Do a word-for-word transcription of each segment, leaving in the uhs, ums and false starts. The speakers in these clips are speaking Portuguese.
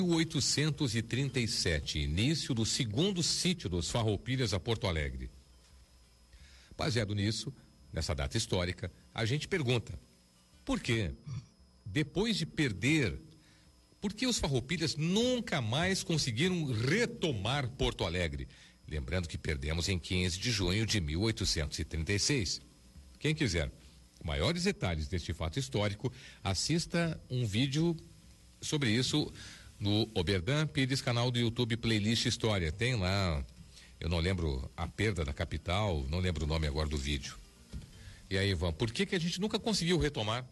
mil oitocentos e trinta e sete, início do segundo sítio dos Farroupilhas a Porto Alegre. Baseado nisso, nessa data histórica, a gente pergunta: por quê? Depois de perder, por que os Farroupilhas nunca mais conseguiram retomar Porto Alegre? Lembrando que perdemos em quinze de junho de mil oitocentos e trinta e seis. Quem quiser maiores detalhes deste fato histórico, assista um vídeo sobre isso no Oberdan Pires, canal do YouTube Playlist História. Tem lá, eu não lembro a perda da capital, não lembro o nome agora do vídeo. E aí, Ivan, por que que a gente nunca conseguiu retomar?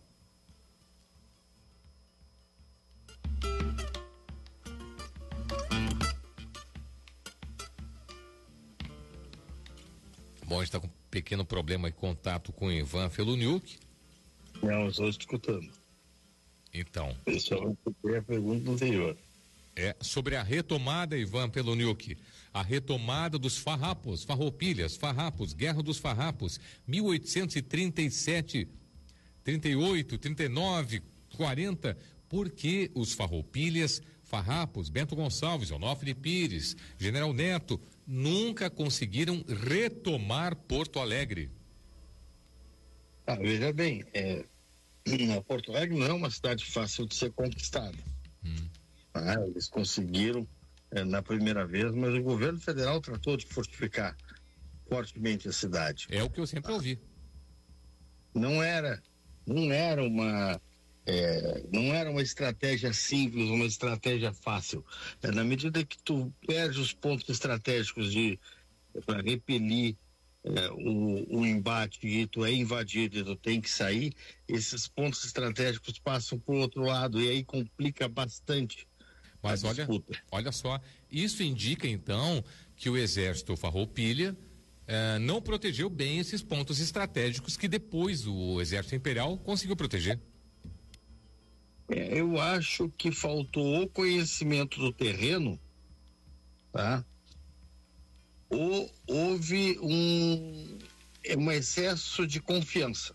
Bom, a gente está com um pequeno problema em contato com o Ivan Feluniuk. Não, eu estou escutando. Então. Pessoal, eu a pergunta anterior. É sobre a retomada, Ivan Feluniuk. A retomada dos farrapos, farroupilhas, farrapos, Guerra dos Farrapos, mil oitocentos e trinta e sete, trinta e oito, trinta e nove, quarenta. Por que os farroupilhas, farrapos, Bento Gonçalves, Onofre Pires, General Neto nunca conseguiram retomar Porto Alegre? Ah, veja bem, é, Porto Alegre não é uma cidade fácil de ser conquistada. Hum. Ah, eles conseguiram é, na primeira vez, mas o governo federal tratou de fortificar fortemente a cidade. É o que eu sempre ah. ouvi. Não era, não era uma, é, não era uma estratégia simples, uma estratégia fácil. É, na medida que tu perde os pontos estratégicos de para repelir É, o, o embate e tu é invadido e tu tem que sair, esses pontos estratégicos passam para o outro lado e aí complica bastante. Mas olha, olha só, isso indica então que o exército Farroupilha eh, não protegeu bem esses pontos estratégicos que depois o exército imperial conseguiu proteger. É, eu acho que faltou o conhecimento do terreno, tá? Ou houve um, um excesso de confiança.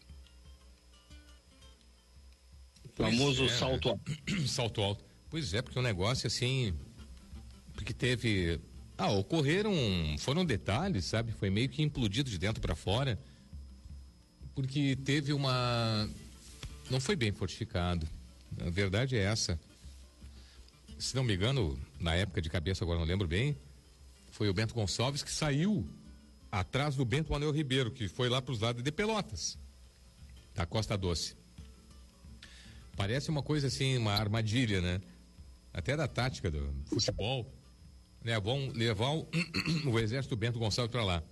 O famoso é, salto alto. Salto alto. Pois é, porque o negócio assim, porque teve, ah, ocorreram, foram detalhes, sabe? Foi meio que implodido de dentro para fora, porque teve uma, não foi bem fortificado. A verdade é essa. Se não me engano, na época de cabeça, agora não lembro bem, foi o Bento Gonçalves que saiu atrás do Bento Anel Ribeiro, que foi lá para os lados de Pelotas, da Costa Doce. Parece uma coisa assim, uma armadilha, né? Até da tática do futebol, né? Vão levar o, o exército Bento Gonçalves para lá.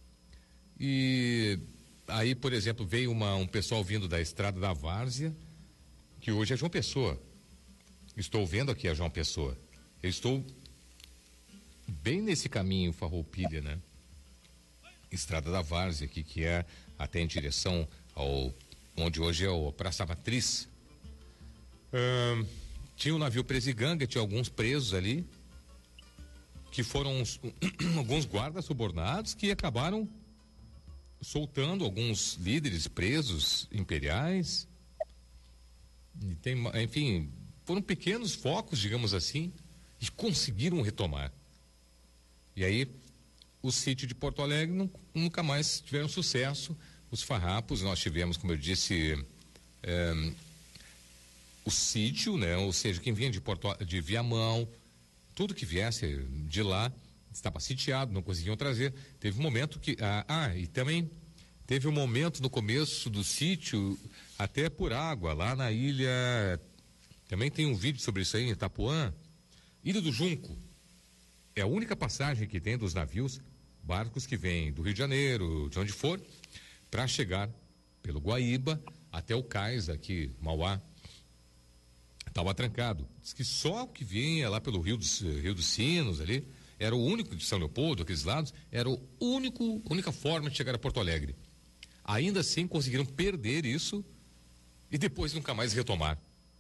E aí, por exemplo, veio uma, um pessoal vindo da Estrada da Várzea, que hoje é João Pessoa. Estou vendo aqui a João Pessoa. Eu estou bem nesse caminho Farroupilha, né? Estrada da Várzea aqui, que é até em direção ao onde hoje é o Praça Matriz. Hum, tinha um navio Presiganga, tinha alguns presos ali que foram uns, alguns guardas subornados que acabaram soltando alguns líderes presos imperiais. E tem, enfim, foram pequenos focos, digamos assim, e conseguiram retomar. E aí, o sítio de Porto Alegre não, nunca mais tiveram sucesso. Os farrapos, nós tivemos, como eu disse, é, o sítio, né? Ou seja, quem vinha de Porto, de Viamão, tudo que viesse de lá estava sitiado, não conseguiam trazer. Teve um momento que, ah, ah e também teve um momento no começo do sítio, até por água, lá na ilha, também tem um vídeo sobre isso aí em Itapuã, Ilha do Junco. É a única passagem que tem dos navios, barcos que vêm do Rio de Janeiro, de onde for, para chegar pelo Guaíba até o cais aqui, Mauá. Estava trancado. Diz que só o que vinha lá pelo Rio dos, Rio dos Sinos ali, era o único de São Leopoldo, aqueles lados, era o único, única forma de chegar a Porto Alegre. Ainda assim conseguiram perder isso e depois nunca mais retomar.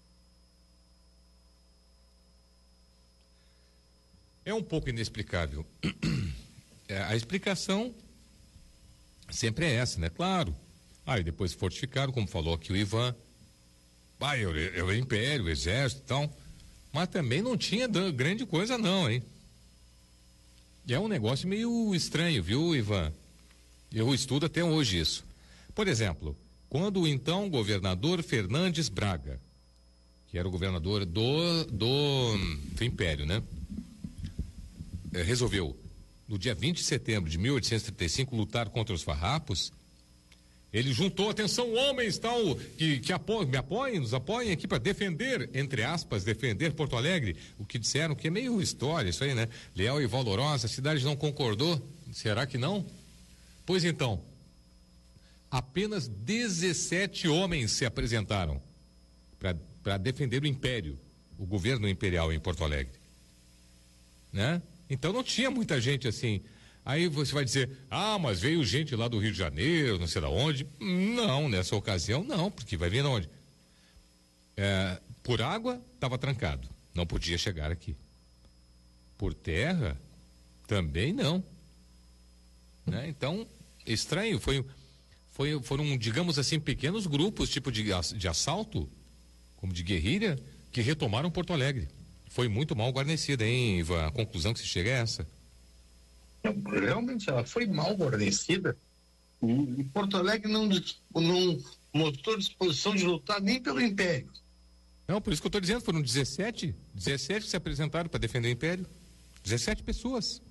É um pouco inexplicável. É, a explicação sempre é essa, né? Claro. Aí ah, depois fortificaram, como falou aqui o Ivan. Ah, é o Império, o Exército e tal. Mas também não tinha grande coisa não, hein? É um negócio meio estranho, viu, Ivan? Eu estudo até hoje isso. Por exemplo, quando o então governador Fernandes Braga, que era o governador do, do, do Império, né? É, resolveu, no dia vinte de setembro de mil oitocentos e trinta e cinco, lutar contra os farrapos, ele juntou, atenção, homens tal, que, que apo, me apoiem, nos apoiem aqui para defender, entre aspas, defender Porto Alegre. O que disseram que é meio história isso aí, né? Leal e Valorosa, a cidade não concordou? Será que não? Pois então, apenas dezessete homens se apresentaram para defender o Império, o governo imperial em Porto Alegre, né? Então não tinha muita gente assim. Aí você vai dizer, ah, mas veio gente lá do Rio de Janeiro, não sei de onde. Não, nessa ocasião não, porque vai vir de onde? É, por água, estava trancado, não podia chegar aqui. Por terra, também não. Né? Então, estranho, foi, foi, foram, digamos assim, pequenos grupos, tipo de, de assalto, como de guerrilha, que retomaram Porto Alegre. Foi muito mal guarnecida, hein, Ivan? A conclusão que se chega é essa. Realmente ela foi mal guarnecida e Porto Alegre não, não mostrou disposição de lutar nem pelo Império. Não, por isso que eu estou dizendo, foram dezessete, dezessete que se apresentaram para defender o Império. dezessete pessoas.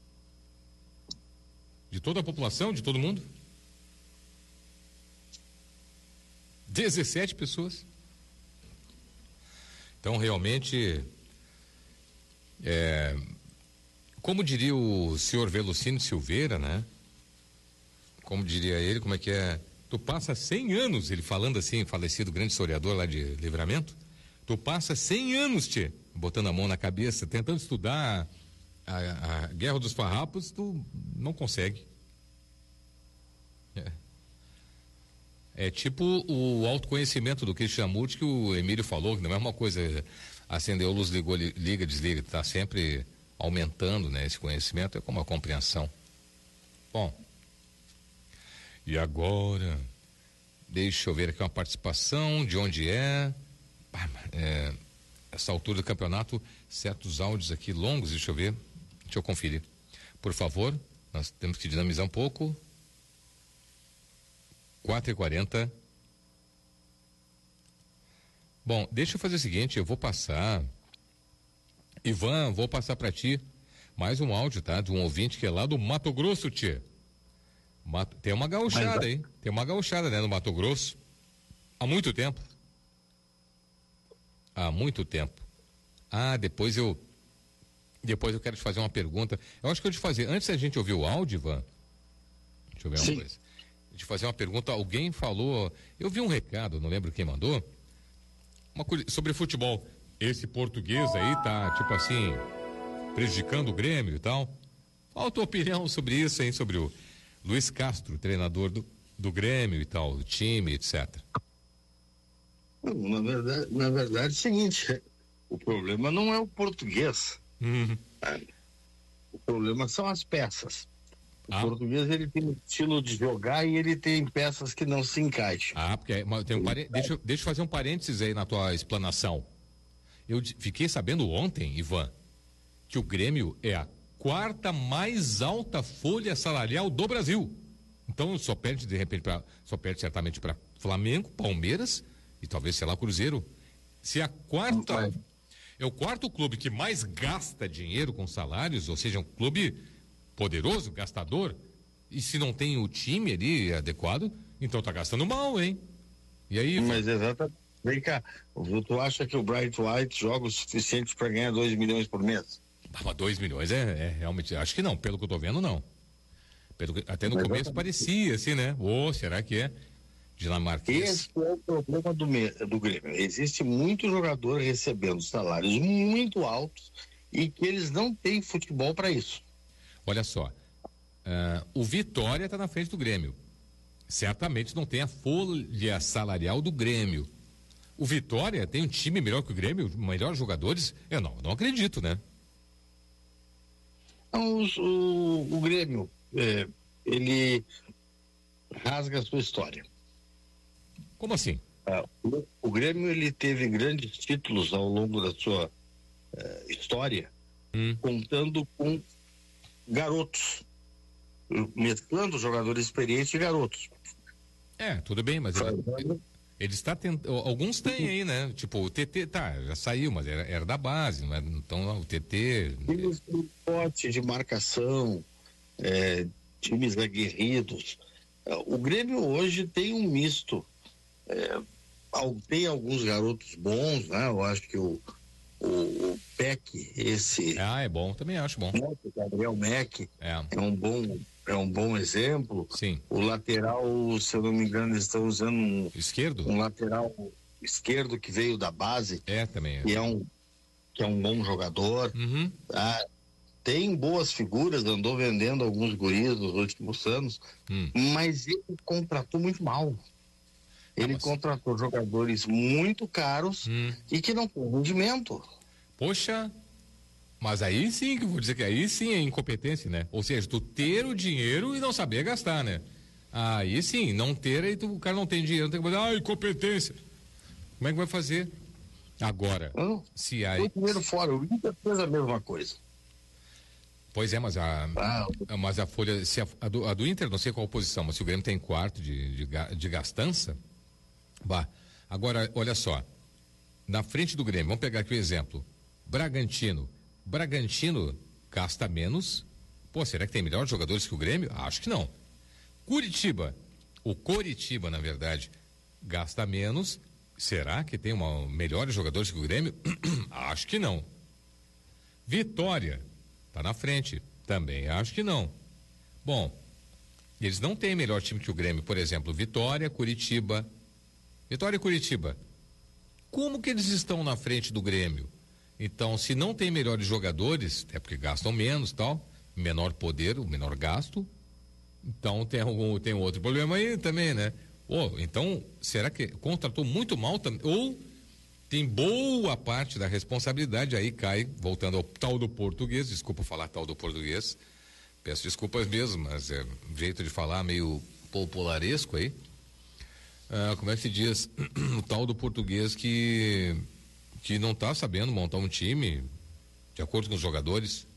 De toda a população, de todo mundo. dezessete pessoas. Então, realmente, é, como diria o senhor Velocino Silveira, né? Como diria ele, como é que é? Tu passa cem anos, ele falando assim, falecido grande historiador lá de Livramento, tu passa cem anos, tchê, botando a mão na cabeça, tentando estudar a, a Guerra dos Farrapos, tu não consegue. É. É tipo o autoconhecimento do Krishnamurti que o Emílio falou, que não é uma coisa, acendeu a luz, ligou, liga, desliga, tá sempre aumentando, né? Esse conhecimento é como a compreensão. Bom, e agora, deixa eu ver aqui uma participação, de onde é, é essa altura do campeonato, certos áudios aqui longos, deixa eu ver, deixa eu conferir. Por favor, nós temos que dinamizar um pouco. quatro e quarenta. Bom, deixa eu fazer o seguinte, eu vou passar, Ivan, vou passar para ti mais um áudio, tá? De um ouvinte que é lá do Mato Grosso, tchê. Mato, tem uma gauchada aí, tem uma gauchada, né, no Mato Grosso. Há muito tempo. Há muito tempo. Ah, depois eu, depois eu quero te fazer uma pergunta. Eu acho que eu te fazer, antes da gente ouvir o áudio, Ivan, deixa eu ver uma Sim. coisa. De fazer uma pergunta, alguém falou, eu vi um recado, não lembro quem mandou, uma coisa sobre futebol. Esse português aí tá, tipo assim, prejudicando o Grêmio e tal. Qual a tua opinião sobre isso, hein? Sobre o Luiz Castro, treinador do, do Grêmio e tal, do time, etcétera. Na verdade, na verdade é o seguinte, o problema não é o português. Uhum. O problema são as peças. O ah. português, ele tem um estilo de jogar e ele tem peças que não se encaixam. Ah, porque tem um pare... deixa, deixa eu fazer um parênteses aí na tua explanação. Eu fiquei sabendo ontem, Ivan, que o Grêmio é a quarta mais alta folha salarial do Brasil. Então só perde de repente pra, só perde certamente para Flamengo, Palmeiras e talvez, sei lá, Cruzeiro. Se a quarta é o quarto clube que mais gasta dinheiro com salários, ou seja, um clube poderoso, gastador, e se não tem o time ali adequado, então tá gastando mal, hein? E aí? Mas exatamente. Vem cá, tu acha que o Bright White joga o suficiente para ganhar dois milhões por mês? Ah, dois milhões é, é realmente, acho que não, pelo que eu tô vendo, não. Pelo, até no mas começo exatamente. Parecia assim, né? Ou oh, será que é dinamarquês? Esse é o problema do, do Grêmio. Existe muito jogador recebendo salários muito altos e que eles não têm futebol para isso. Olha só, uh, o Vitória está na frente do Grêmio. Certamente não tem a folha salarial do Grêmio. O Vitória tem um time melhor que o Grêmio, melhores jogadores? Eu não, não acredito, né? Não, o, o Grêmio, é, ele rasga a sua história. Como assim? Ah, o, o Grêmio, ele teve grandes títulos ao longo da sua uh, história, hum. contando com garotos, mesclando jogadores experientes e garotos. É, tudo bem, mas ele, ele está tentando. Alguns têm aí, né? Tipo, o T T, tá, já saiu, mas era, era da base, né? Então o T T. Times de pote, de marcação, é, times aguerridos. O Grêmio hoje tem um misto. É, tem alguns garotos bons, né? Eu acho que o, o, o Peck, esse. Ah, é bom, também acho bom. O Gabriel Meck é. é um bom. É um bom exemplo. Sim. O lateral, se eu não me engano, eles estão usando um. Esquerdo? Um lateral esquerdo que veio da base. É, também. É. Que é um, que é um bom jogador. Uhum. Tá? Tem boas figuras, andou vendendo alguns guris nos últimos anos, hum. mas ele contratou muito mal. Ele Não, mas... contratou jogadores muito caros hum. e que não tem rendimento. Poxa. Mas aí sim, que eu vou dizer que aí sim é incompetência, né? Ou seja, tu ter o dinheiro e não saber gastar, né? Aí sim, não ter, aí tu, o cara não tem dinheiro, tem que fazer, ah, incompetência. Como é que vai fazer? Agora, não, se aí... O dinheiro fora, o Inter fez a mesma coisa. Pois é, mas a, ah, mas a folha, se a, a, do, a do Inter, não sei qual posição, mas se o Grêmio tem quarto de, de, de gastança, bah. Agora, olha só, na frente do Grêmio, vamos pegar aqui o exemplo, Bragantino, Bragantino gasta menos. Pô, será que tem melhores jogadores que o Grêmio? Acho que não. Curitiba, o Coritiba, na verdade, gasta menos. Será que tem uma, melhores jogadores que o Grêmio? Acho que não. Vitória, tá na frente. Também acho que não. Bom, eles não têm melhor time que o Grêmio. Por exemplo, Vitória, Curitiba. Vitória e Curitiba. Como que eles estão na frente do Grêmio? Então, se não tem melhores jogadores, é porque gastam menos, tal, menor poder, o menor gasto. Então tem algum, tem outro problema aí também, né? Ou então, será que contratou muito mal também? Ou tem boa parte da responsabilidade aí cai, voltando ao tal do português, desculpa falar tal do português, peço desculpas mesmo, mas é um jeito de falar meio popularesco aí. Ah, como é que se diz? O tal do português que que não está sabendo montar um time de acordo com os jogadores.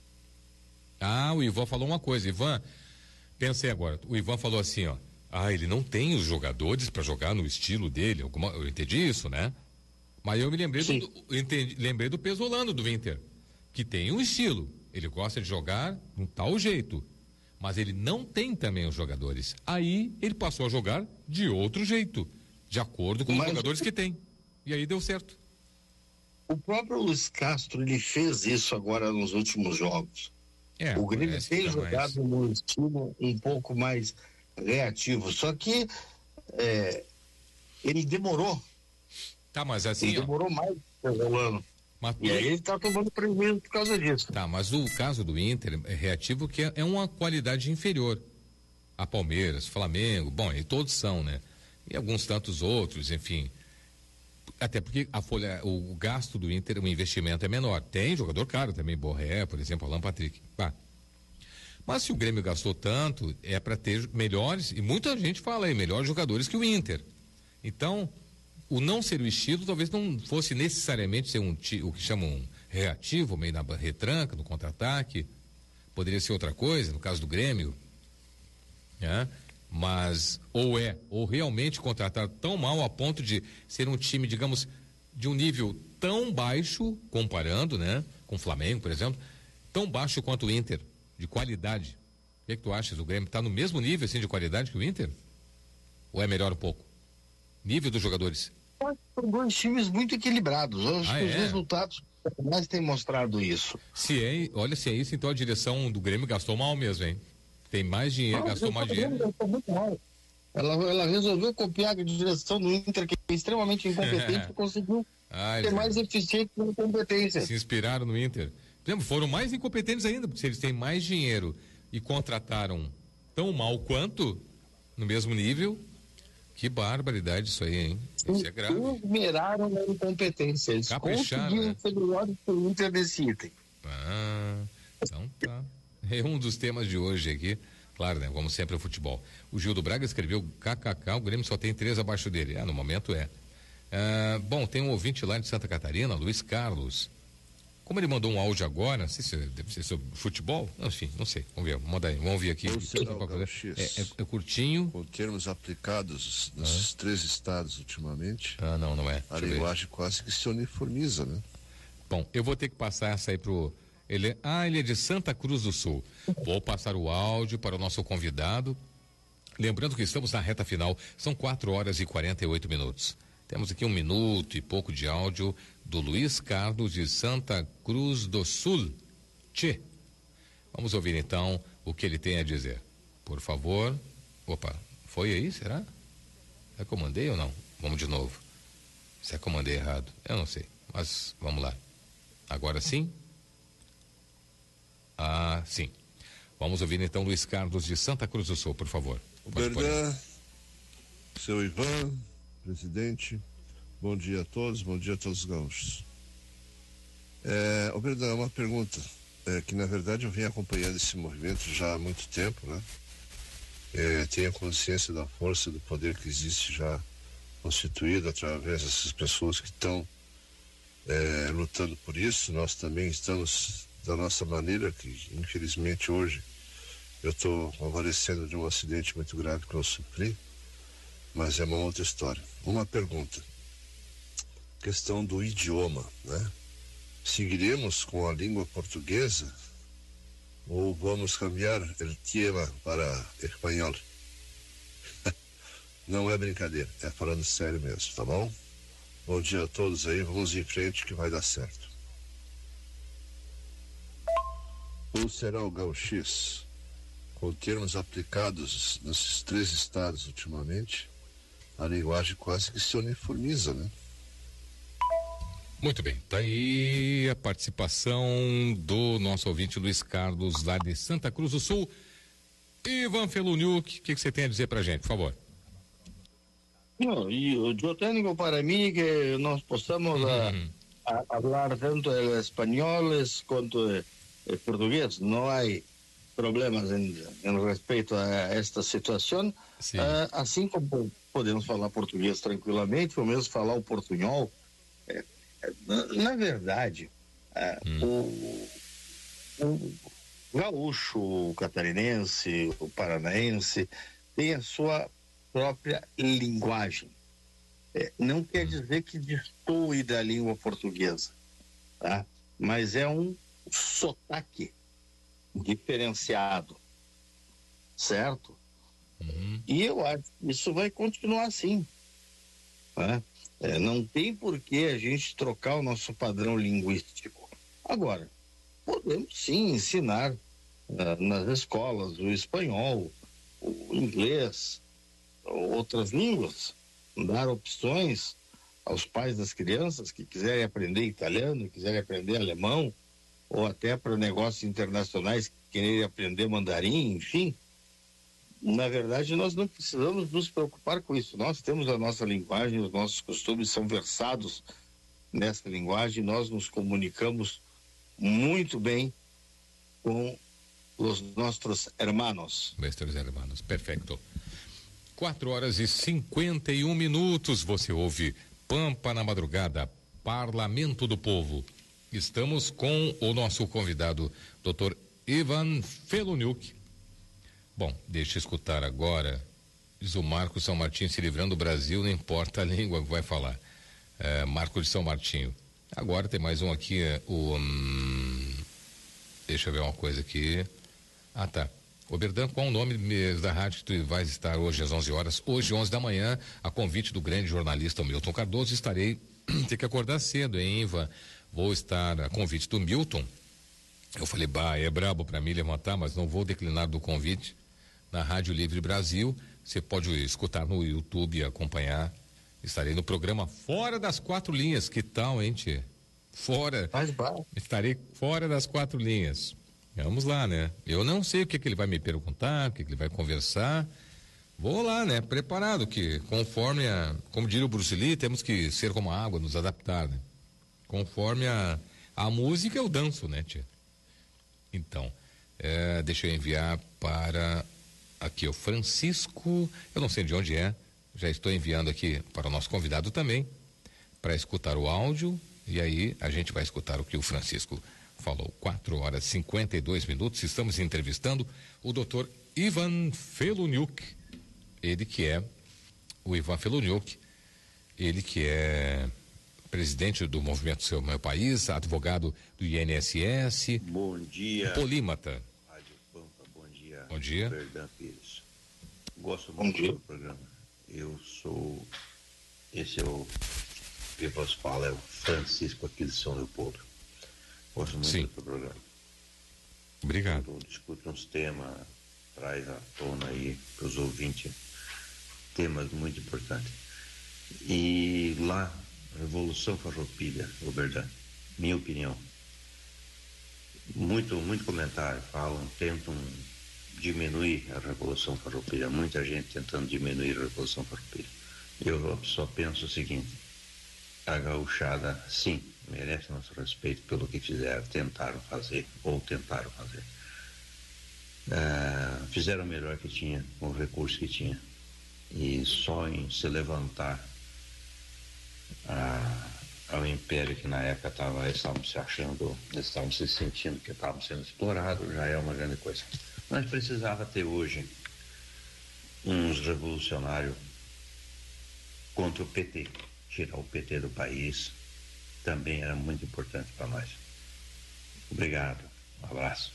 Ah, o Ivan falou uma coisa, Ivan, pensei agora, o Ivan falou assim, ó, ah, ele não tem os jogadores para jogar no estilo dele, alguma, eu entendi isso, né? Mas eu me lembrei do, do, entendi, lembrei do Pesolano do Inter, que tem um estilo, ele gosta de jogar de um tal jeito, mas ele não tem também os jogadores. Aí ele passou a jogar de outro jeito, de acordo com mas... os jogadores que tem. E aí deu certo. O próprio Luiz Castro, ele fez isso agora nos últimos jogos. É, o Grêmio tem jogado mais... num estilo um pouco mais reativo, só que é, ele demorou. Tá, mas assim, ele ó, demorou mais rolando. Mas, e aí ele tá tomando prejuízo por causa disso. Tá, mas o caso do Inter é reativo, que é, é uma qualidade inferior a Palmeiras, Flamengo, bom, e todos são, né? E alguns tantos outros, enfim. Até porque a folha, o, o gasto do Inter, o investimento é menor. Tem jogador caro também, Borré, por exemplo, Alan Patrick. Bah. Mas se o Grêmio gastou tanto, é para ter melhores, e muita gente fala aí, melhores jogadores que o Inter. Então, o não ser o estilo talvez não fosse necessariamente ser um o que chamam um reativo, meio na retranca, no contra-ataque. Poderia ser outra coisa, no caso do Grêmio. Né? Mas, ou é, ou realmente contratar tão mal a ponto de ser um time, digamos, de um nível tão baixo, comparando, né, com o Flamengo, por exemplo, tão baixo quanto o Inter, de qualidade. O que é que tu achas? O Grêmio está no mesmo nível, assim, de qualidade que o Inter? Ou é melhor um pouco? Nível dos jogadores? São dois times muito equilibrados. Eu acho ah, que é? os resultados mais têm mostrado isso. Se é, olha, se é isso, então a direção do Grêmio gastou mal mesmo, hein? Tem mais dinheiro, não, gastou mais dinheiro. Gastou muito mal. Ela, ela resolveu copiar a direção do Inter, que é extremamente incompetente, e conseguiu ah, ser mais eficiente com competência. Se inspiraram no Inter. Foram mais incompetentes ainda, porque se eles têm mais dinheiro e contrataram tão mal quanto, no mesmo nível, que barbaridade isso aí, hein? Isso é grave. Eles miraram na incompetência. Eles conseguiram né? ser melhores que o Inter desse item. Ah, então tá. É um dos temas de hoje aqui. Claro, né? Como sempre, o futebol. O Gildo Braga escreveu K K K, o Grêmio só tem três abaixo dele. Ah, no momento é. Ah, bom, tem um ouvinte lá de Santa Catarina, Luiz Carlos. Como ele mandou um áudio agora, não sei se deve ser sobre futebol, enfim, não sei. Vamos ver, vamos, aí, vamos ouvir aqui. É, é, é curtinho. Com termos aplicados nesses ah. três estados ultimamente. Ah, não, não é. A linguagem quase que se uniformiza, né? Bom, eu vou ter que passar essa aí pro. Ele é... Ah, ele é de Santa Cruz do Sul. Vou passar o áudio para o nosso convidado. Lembrando que estamos na reta final, são quatro horas e quarenta e oito minutos. Temos aqui um minuto e pouco de áudio do Luiz Carlos de Santa Cruz do Sul. Tchê. Vamos ouvir então o que ele tem a dizer. Por favor. Opa, foi aí, será? É que eu mandei ou não? Vamos de novo. Se é que eu mandei errado, eu não sei. Mas vamos lá. Agora sim? Ah, sim. Vamos ouvir então Luiz Carlos de Santa Cruz do Sul, por favor. Obrigado, seu Ivan, presidente, bom dia a todos, bom dia a todos os gaúchos. É, Obrigado, uma pergunta, é, que na verdade eu venho acompanhando esse movimento já há muito tempo, né? É, tenho consciência da força, do poder que existe já constituído através dessas pessoas que estão é, lutando por isso. Nós também estamos da nossa maneira, que infelizmente hoje eu estou convalescendo de um acidente muito grave que eu sofri, mas é uma outra história. Uma pergunta, questão do idioma, né? Seguiremos com a língua portuguesa ou vamos cambiar o tema para espanhol? Não é brincadeira, é falando sério mesmo, tá bom? Bom dia a todos aí, vamos em frente que vai dar certo. Ou será o gauchês? Com termos aplicados nesses três estados ultimamente, a linguagem quase que se uniformiza, né? Muito bem, tá aí a participação do nosso ouvinte Luiz Carlos, lá de Santa Cruz do Sul. Ivan Feluniuk, o que, que você tem a dizer pra gente, por favor? Não, eu, eu tenho para mim que nós possamos uhum. a, a falar tanto el espanhol quanto el português. Não há problemas em, em respeito a esta situação, uh, assim como podemos falar português tranquilamente, ou mesmo falar o portunhol. É, é, na, na verdade, uh, hum. o, o gaúcho, o catarinense, o paranaense tem a sua própria linguagem. É, não quer dizer que destoe da língua portuguesa, tá? Mas é um sotaque diferenciado, certo? Uhum. E eu acho que isso vai continuar assim, né? É, não tem por que a gente trocar o nosso padrão linguístico. Agora, podemos sim ensinar uh, nas escolas o espanhol, o inglês, outras línguas, dar opções aos pais das crianças que quiserem aprender italiano, quiserem aprender alemão, ou até para negócios internacionais que querem aprender mandarim, enfim. Na verdade, nós não precisamos nos preocupar com isso. Nós temos a nossa linguagem, os nossos costumes são versados nessa linguagem, nós nos comunicamos muito bem com os nossos hermanos. Nossos hermanos, perfeito. Quatro horas e cinquenta e um minutos, você ouve Pampa na Madrugada, Parlamento do Povo. Estamos com o nosso convidado, doutor Ivan Feluniuk. Bom, deixa eu escutar agora. Diz o Marco São Martinho, se livrando do Brasil, não importa a língua que vai falar. É, Marco de São Martinho. Agora tem mais um aqui, é, o... Hum, deixa eu ver uma coisa aqui. Ah, tá. Ô Berdan, qual o nome da rádio que tu vai estar hoje às onze horas? Hoje, onze da manhã, a convite do grande jornalista Milton Cardoso, estarei... Tem que acordar cedo, hein, Ivan? Vou estar a convite do Milton. Eu falei, bah, é brabo para mim levantar, mas não vou declinar do convite. Na Rádio Livre Brasil, você pode escutar no YouTube e acompanhar. Estarei no programa Fora das Quatro Linhas. Que tal, hein, tchê? Fora. Faz bom. Estarei fora das quatro linhas. Vamos lá, né? Eu não sei o que, que ele vai me perguntar, o que, que ele vai conversar. Vou lá, né? Preparado, que conforme a, como diria o Bruce Lee, temos que ser como a água, nos adaptar, né? Conforme a, a música, eu danço, né, tia? Então, é, deixa eu enviar para aqui o Francisco, eu não sei de onde é, já estou enviando aqui para o nosso convidado também, para escutar o áudio. E aí a gente vai escutar o que o Francisco falou. quatro horas e cinquenta e dois minutos. Estamos entrevistando o doutor Ivan Feluniuk. Ele que é o Ivan Feluniuk, ele que é presidente do Movimento Seu Meu País, advogado do I N S S. Bom dia. Polímata. Rádio Pampa, bom dia. Bom dia. Verdão Pires. Gosto muito do programa. Eu sou, esse é o que vos fala, é o Francisco aqui de São Leopoldo. Gosto muito Sim. do programa. Obrigado. Quando discute uns temas, traz à tona aí para os ouvintes temas muito importantes. E lá, Revolução Farroupilha, o Verdão, minha opinião. Muito, muito comentário, falam, tentam diminuir a Revolução Farroupilha, muita gente tentando diminuir a Revolução Farroupilha. Eu só penso o seguinte: a gauchada, sim, merece nosso respeito pelo que fizeram, tentaram fazer, ou tentaram fazer. Ah, fizeram o melhor que tinha, com o recurso que tinha. E só em se levantar a, ao império que na época tava, eles estavam se achando, eles estavam se sentindo que estavam sendo explorados, já é uma grande coisa. Mas precisava ter hoje uns revolucionários contra o P T. Tirar o P T do país também era muito importante para nós. Obrigado, um abraço.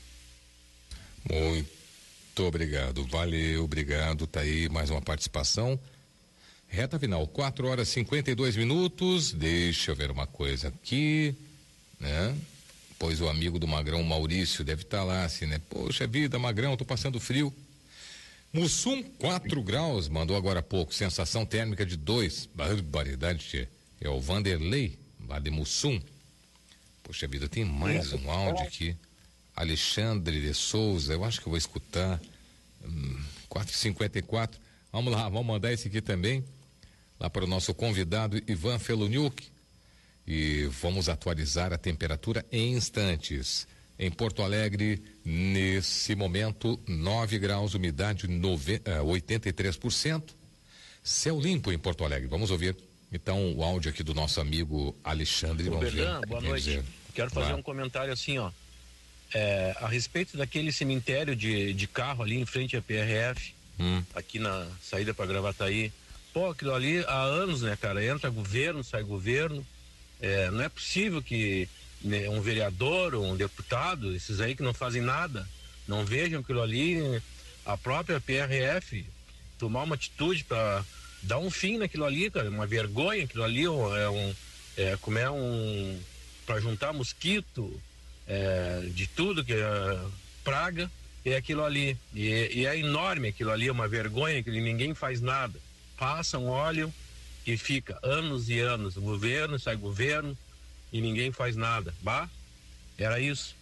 Muito obrigado, valeu, obrigado, tá aí mais uma participação. Reta final, quatro horas e cinquenta e dois minutos, deixa eu ver uma coisa aqui, né? Pois o amigo do Magrão, Maurício, deve estar tá lá assim, né? Poxa vida, Magrão, tô passando frio. Mussum, quatro graus, mandou agora há pouco, sensação térmica de dois, barbaridade, tia. É o Vanderlei, lá de Mussum. Poxa vida, tem mais um áudio aqui. Alexandre de Souza, eu acho que eu vou escutar. Hum, quatro e cinquenta e quatro. Vamos lá, vamos mandar esse aqui também, lá para o nosso convidado Ivan Feluniuk. E vamos atualizar a temperatura em instantes. Em Porto Alegre, nesse momento, nove graus, umidade nove, uh, oitenta e três por cento. Céu limpo em Porto Alegre. Vamos ouvir então o áudio aqui do nosso amigo Alexandre. Ô, Vamos Berdan, ver. boa noite. Dizer. Quero fazer Lá. um comentário assim, ó. É, a respeito daquele cemitério de, de carro ali em frente à P R F, hum. aqui na saída para Gravataí. Pô, aquilo ali há anos, né, cara? Entra governo, sai governo. É, não é possível que né, um vereador ou um deputado, esses aí que não fazem nada, não vejam aquilo ali, a própria P R F tomar uma atitude para dar um fim naquilo ali, cara. Uma vergonha aquilo ali, é um, é, como é um, para juntar mosquito, é, de tudo que é praga, é aquilo ali. E, e é enorme aquilo ali, é uma vergonha que ninguém faz nada. Passam, olham e fica anos e anos, governo, sai governo e ninguém faz nada. Bah, era isso.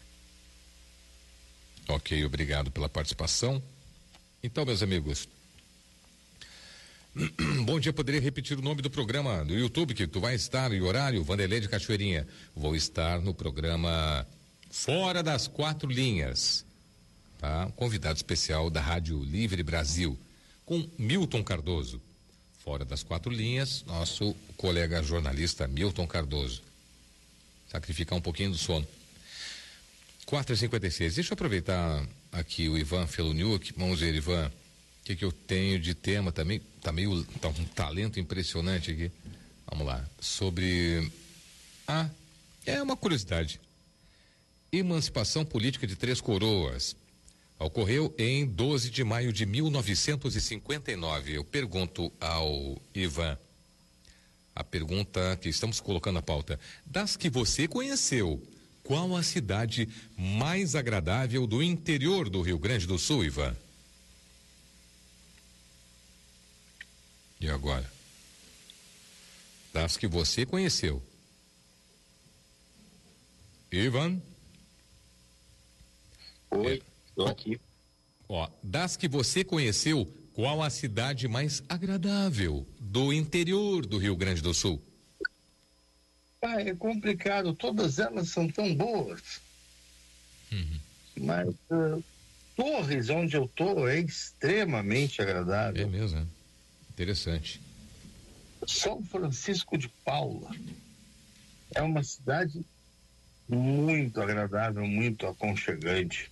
Ok, obrigado pela participação. Então, meus amigos, bom dia, poderia repetir o nome do programa do YouTube que tu vai estar e horário? Vanderlei de Cachoeirinha. Vou estar no programa Fora das Quatro Linhas, tá? Convidado especial da Rádio Livre Brasil, com Milton Cardoso. Fora das Quatro Linhas, nosso colega jornalista Milton Cardoso. Sacrificar um pouquinho do sono. quatro e cinquenta e seis. Deixa eu aproveitar aqui o Ivan Feluniuk. Vamos ver, Ivan, o que, que eu tenho de tema também. Tá meio, tá um talento impressionante aqui. Vamos lá. Sobre. Ah, é uma curiosidade. Emancipação política de Três Coroas. Ocorreu em doze de maio de mil novecentos e cinquenta e nove. Eu pergunto ao Ivan, a pergunta que estamos colocando na pauta: das que você conheceu, qual a cidade mais agradável do interior do Rio Grande do Sul, Ivan? E agora? Das que você conheceu. Ivan? Oi, estou aqui. Ó, das que você conheceu, qual a cidade mais agradável do interior do Rio Grande do Sul? Ah, é complicado, todas elas são tão boas. Uhum. Mas uh, Torres, onde eu tô, é extremamente agradável. É mesmo, né? Interessante. São Francisco de Paula. É uma cidade muito agradável, muito aconchegante.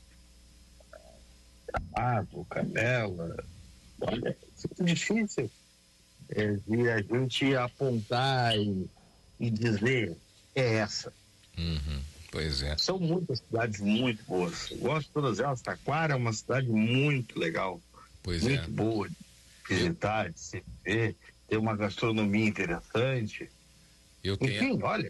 Gramado, Canela, olha, é difícil é, de a gente apontar e, e dizer é essa. Uhum, pois é. São muitas cidades muito boas. Eu gosto de todas elas. Taquara é uma cidade muito legal, pois muito é. boa de visitar, de se ver, tem uma gastronomia interessante. Eu tenho, Enfim, olha.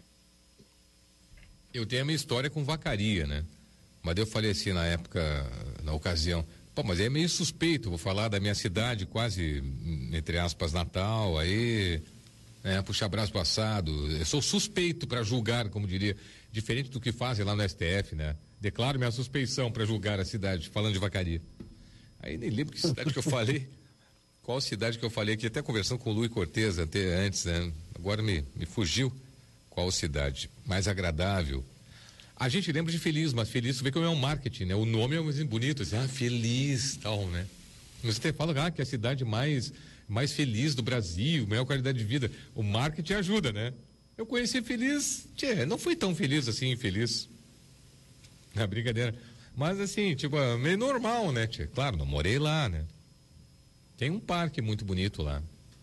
eu tenho a minha história com Vacaria, né? Mas eu falei assim na época, na ocasião, pô, mas é meio suspeito, vou falar da minha cidade, quase, entre aspas, natal, aí, né, puxar braço passado, eu sou suspeito para julgar, como diria, diferente do que fazem lá no S T F, né? Declaro minha suspeição para julgar a cidade, falando de Vacaria. Aí nem lembro que cidade que eu falei, qual cidade que eu falei aqui, até conversando com o Luiz Cortez até antes, né? Agora me, me fugiu qual cidade, mais agradável. A gente lembra de Feliz, mas Feliz, tu vê como é um marketing, né? O nome é mais bonito, assim, ah, Feliz, tal, né? Você fala, ah, que é a cidade mais, mais feliz do Brasil, maior qualidade de vida. O marketing ajuda, né? Eu conheci Feliz, tchê, não fui tão feliz assim, feliz. Na brincadeira. Mas assim, tipo, é meio normal, né, tchê? Claro, não morei lá, né? Tem um parque muito bonito lá,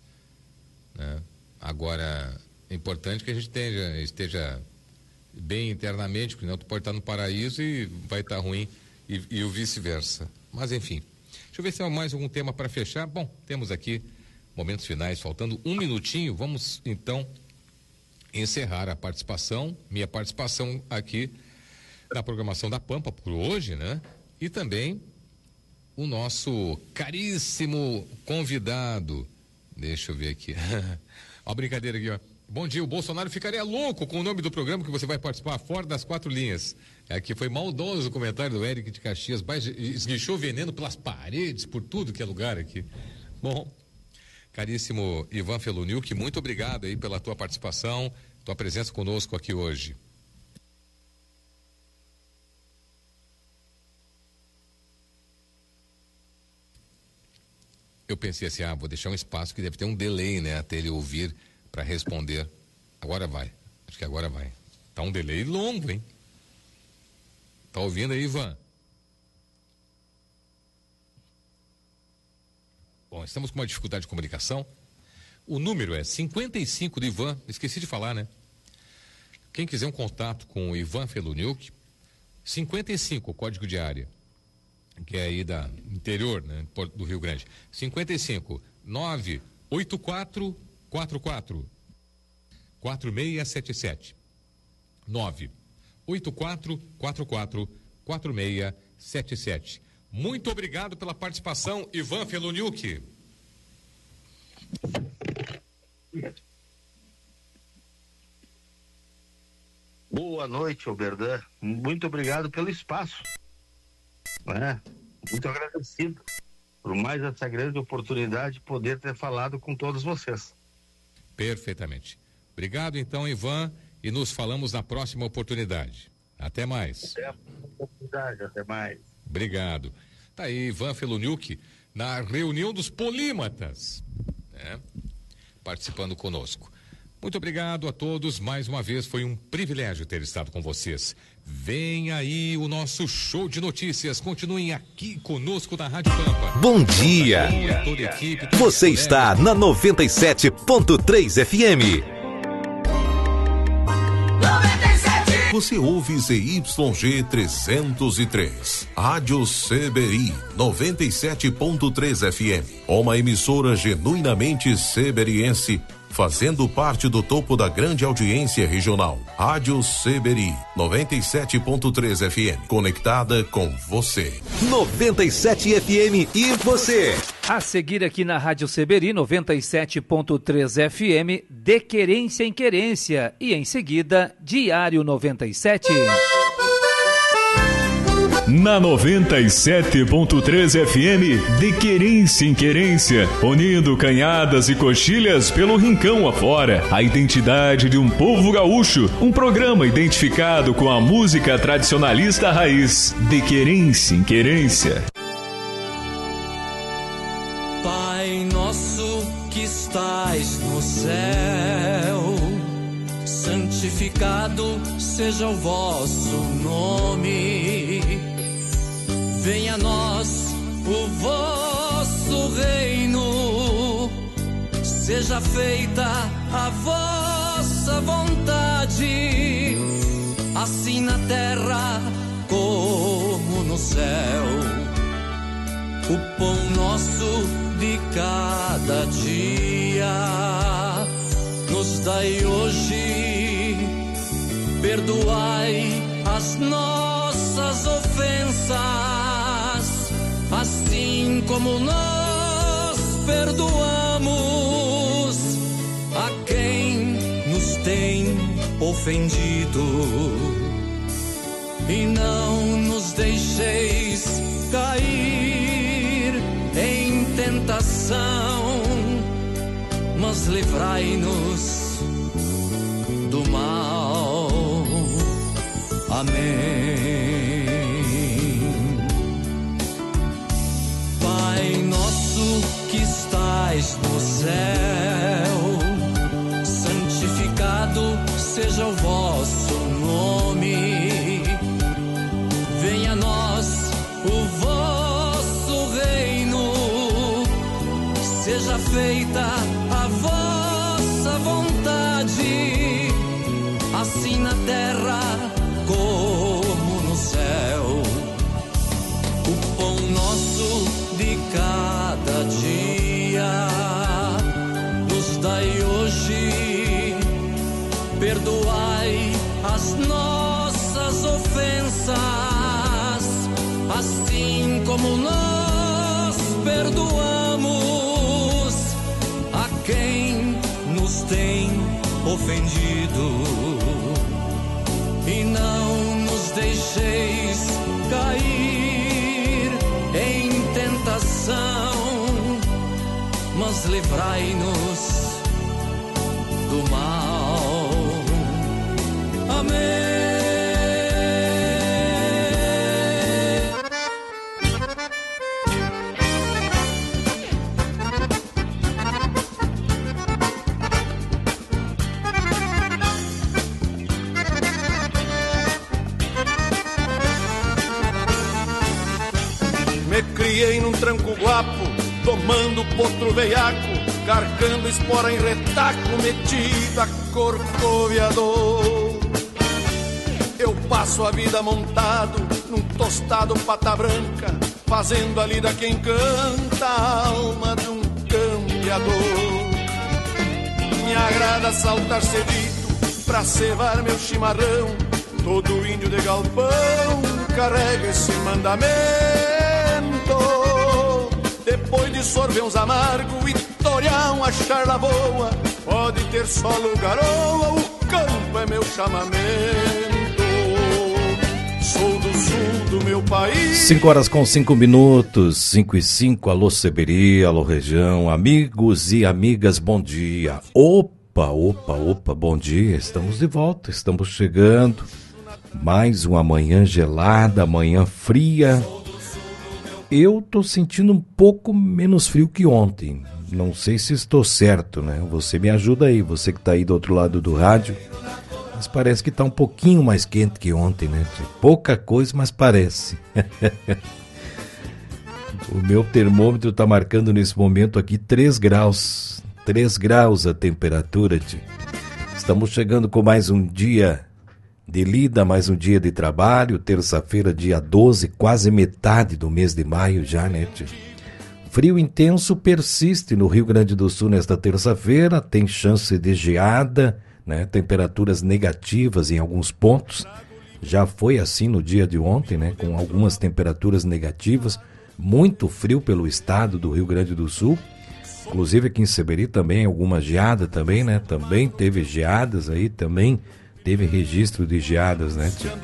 né? Agora, é importante que a gente esteja, esteja bem internamente, porque não tu pode estar no paraíso e vai estar ruim, e, e o vice-versa. Mas enfim, deixa eu ver se há mais algum tema para fechar. Bom, temos aqui momentos finais, faltando um minutinho. Vamos então encerrar a participação, minha participação aqui na programação da Pampa por hoje, né? E também o nosso caríssimo convidado. Deixa eu ver aqui. Ó, a brincadeira aqui, ó. Bom dia, o Bolsonaro ficaria louco com o nome do programa que você vai participar, Fora das Quatro Linhas. Aqui foi maldoso o comentário do Eric de Caxias, esguichou veneno pelas paredes, por tudo que é lugar aqui. Bom, caríssimo Ivan Feluniuk, muito obrigado aí pela tua participação, tua presença conosco aqui hoje. Eu pensei assim, ah, vou deixar um espaço que deve ter um delay, né, até ele ouvir para responder. Agora vai. Acho que agora vai. Tá um delay longo, hein? Tá ouvindo aí, Ivan? Bom, estamos com uma dificuldade de comunicação. O número é cinquenta e cinco do Ivan, esqueci de falar, né? Quem quiser um contato com o Ivan Feluniuk, cinquenta e cinco, o código de área, que é aí da interior, né, do Rio Grande. cinquenta e cinco, nove oito quatro quatro quatro quatro seis sete sete nove oito quatro quatro quatro quatro seis sete sete. Muito obrigado pela participação, Ivan Feluniuk. Boa noite, Oberdan. Muito obrigado pelo espaço. É, muito agradecido por mais essa grande oportunidade de poder ter falado com todos vocês. Perfeitamente. Obrigado, então, Ivan, e nos falamos na próxima oportunidade. Até mais. Até a oportunidade, até mais. Obrigado. Tá aí, Ivan Feluniuk, na reunião dos polímatas, né? Participando conosco. Muito obrigado a todos, mais uma vez, foi um privilégio ter estado com vocês. Vem aí o nosso show de notícias, continuem aqui conosco na Rádio Pampa. Bom dia, toda a equipe, você está na noventa e sete ponto três F M. Você ouve Z Y G trezentos e três, Rádio C B I noventa e sete ponto três F M, uma emissora genuinamente seberiense, fazendo parte do topo da grande audiência regional. Rádio C B I noventa e sete ponto três F M, conectada com você. noventa e sete F M e você. A seguir aqui na Rádio C B I noventa e sete ponto três F M, De Querência em Querência, e em seguida, Diário noventa e sete. Na noventa e sete ponto três F M, De Querência em Querência, unindo canhadas e coxilhas pelo rincão afora, a identidade de um povo gaúcho, um programa identificado com a música tradicionalista raiz. De Querência em Querência. Pai nosso que estais no céu, santificado seja o vosso nome. Venha a nós o vosso reino, seja feita a vossa vontade, assim na terra como no céu. O pão nosso de cada dia nos dai hoje, perdoai as nossas ofensas, assim como nós perdoamos a quem nos tem ofendido. E não nos deixeis cair em tentação, mas livrai-nos do mal. Amém. Pai nosso que estais no céu, santificado seja o vosso nome. Venha a nós o vosso reino, seja feita a vossa vontade, assim na terra como no céu. O pão nosso de cada dia nos dai hoje, perdoai as nossas ofensas, assim como nós perdoamos a quem nos tem ofendido. E não nos deixeis cair em tentação, mas livrai-nos do mal. Amém. Me criei num tranco guapo, tomando potro veiaco, carcando espora em retaco, metido a corcoviador. Eu passo a vida montado num tostado pata branca, fazendo a lida quem canta a alma de um campeador. Me agrada saltar cedito pra cevar meu chimarrão, todo índio de galpão carrega esse mandamento. Depois de sorver uns amargos e torear uma charla boa, pode ter solo garoa, o campo é meu chamamento. Sou do sul do meu país. Cinco horas com cinco minutos, cinco e cinco. Alô Seberi, alô região, amigos e amigas, bom dia. Opa, opa, opa, bom dia. Estamos de volta, estamos chegando. Mais uma manhã gelada, manhã fria. Eu tô sentindo um pouco menos frio que ontem. Não sei se estou certo, né? Você me ajuda aí, você que tá aí do outro lado do rádio. Mas parece que tá um pouquinho mais quente que ontem, né? Pouca coisa, mas parece. O meu termômetro tá marcando nesse momento aqui três graus. três graus a temperatura, tio. Estamos chegando com mais um dia de lida, mais um dia de trabalho, terça-feira, dia doze, quase metade do mês de maio já, né, tio? Frio intenso persiste no Rio Grande do Sul nesta terça-feira, tem chance de geada, né? Temperaturas negativas em alguns pontos. Já foi assim no dia de ontem, né? Com algumas temperaturas negativas, muito frio pelo estado do Rio Grande do Sul. Inclusive aqui em Seberi também alguma geada também, né? Também teve geadas aí, também teve registro de geadas, né, tio?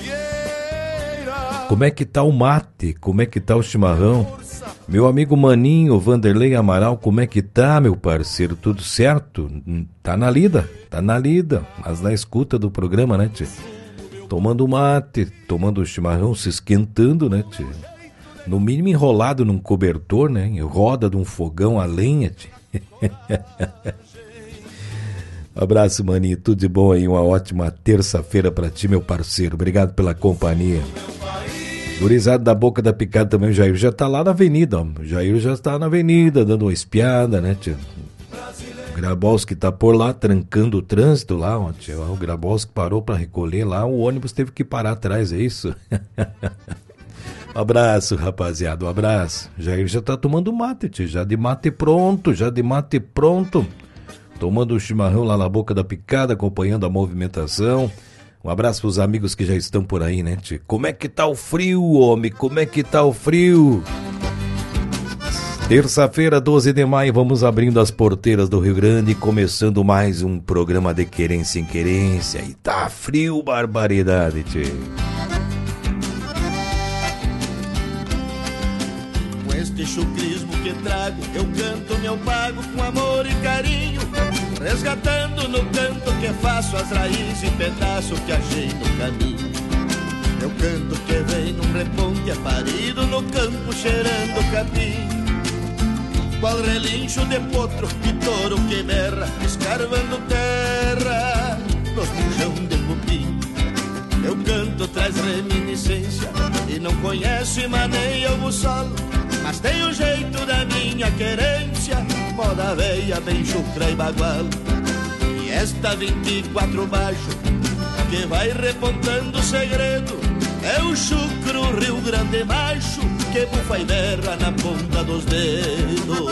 Como é que tá o mate? Como é que tá o chimarrão? Meu amigo Maninho, Vanderlei Amaral, como é que tá, meu parceiro? Tudo certo? Tá na lida, tá na lida, mas na escuta do programa, né, tio? Tomando mate, tomando o chimarrão, se esquentando, né, tio? No mínimo enrolado num cobertor, né? Em roda de um fogão a lenha, tio. Abraço, maninho, tudo de bom aí, uma ótima terça-feira pra ti, meu parceiro. Obrigado pela companhia. Gurizado da Boca da Picada também, o Jair já tá lá na avenida, ó. O Jair já está na avenida, dando uma espiada, né, tio? O Grabowski tá por lá, trancando o trânsito lá, ó, tio. O Grabowski parou pra recolher lá, o ônibus teve que parar atrás, é isso? Um abraço, rapaziada, um abraço. Jair já tá tomando mate, tio, já de mate pronto, já de mate pronto. Tomando um chimarrão lá na Boca da Picada, acompanhando a movimentação. Um abraço pros amigos que já estão por aí, né, tio? Como é que tá o frio, homem? Como é que tá o frio? Terça-feira, doze de maio, vamos abrindo as porteiras do Rio Grande, começando mais um programa de Querência em Querência. E tá frio, barbaridade, tio. Com este chucrismo que trago, eu canto meu pago com amor e carinho, resgatando no canto que faço as raízes e pedaço que achei no caminho. Meu canto que vem num reponte aparido no campo cheirando capim, qual relincho de potro e touro que berra, escarvando terra nos bujão de cupim. Meu canto traz reminiscência e não conhece maneia o buçal, mas tem o jeito da minha querência, moda veia, bem chucra e bagual. E esta vinte e quatro baixo, que vai repontando o segredo, é o chucro Rio Grande macho, que bufa e berra na ponta dos dedos.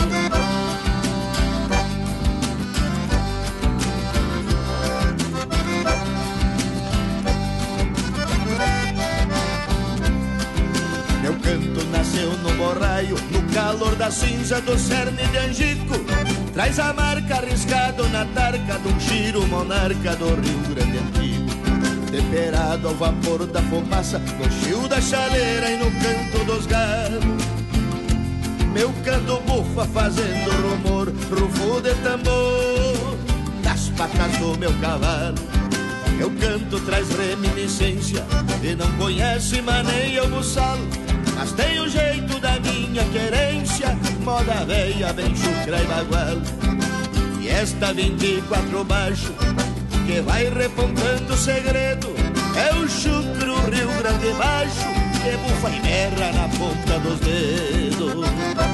Meu canto nasceu no borraio, no calor da cinza do cerne de Angico, traz a marca arriscado na tarca de um giro monarca do Rio Grande antigo, temperado ao vapor da fumaça, no chio da chaleira e no canto dos galos. Meu canto bufa fazendo rumor, rufo de tambor das patas do meu cavalo. Meu canto traz reminiscência e não conhece maneia o buçal, mas tem o jeito da minha querência, moda veia, bem chucra e bagual. E esta vinte e quatro baixo, que vai repontando o segredo, é o chucro Rio Grande baixo, que bufa e berra na ponta dos dedos.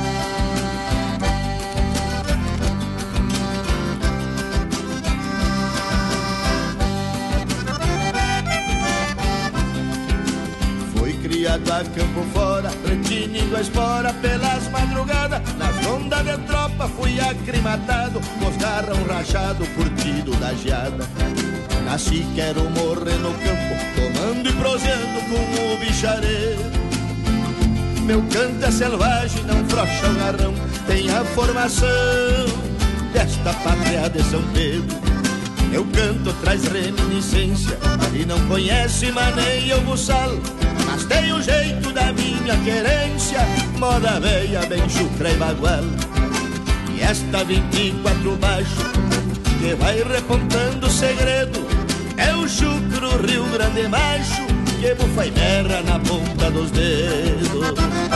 Criado a campo fora, retinindo a espora pelas madrugadas, nas rondas de tropa fui aclimatado, com os garrão rachado, curtido da geada. Nasci, quero morrer no campo, tomando e proseando com o bichareiro. Meu canto é selvagem, não frouxa o garrão, tem a formação desta pátria de São Pedro. Meu canto traz reminiscência e não conhece maneia o buçal, mas tem o jeito da minha querência, moda veia, bem chucra e bagual. E esta vinte e quatro baixo, que vai repontando o segredo, é o chucro Rio Grande macho, que bufa e berra na ponta dos dedos.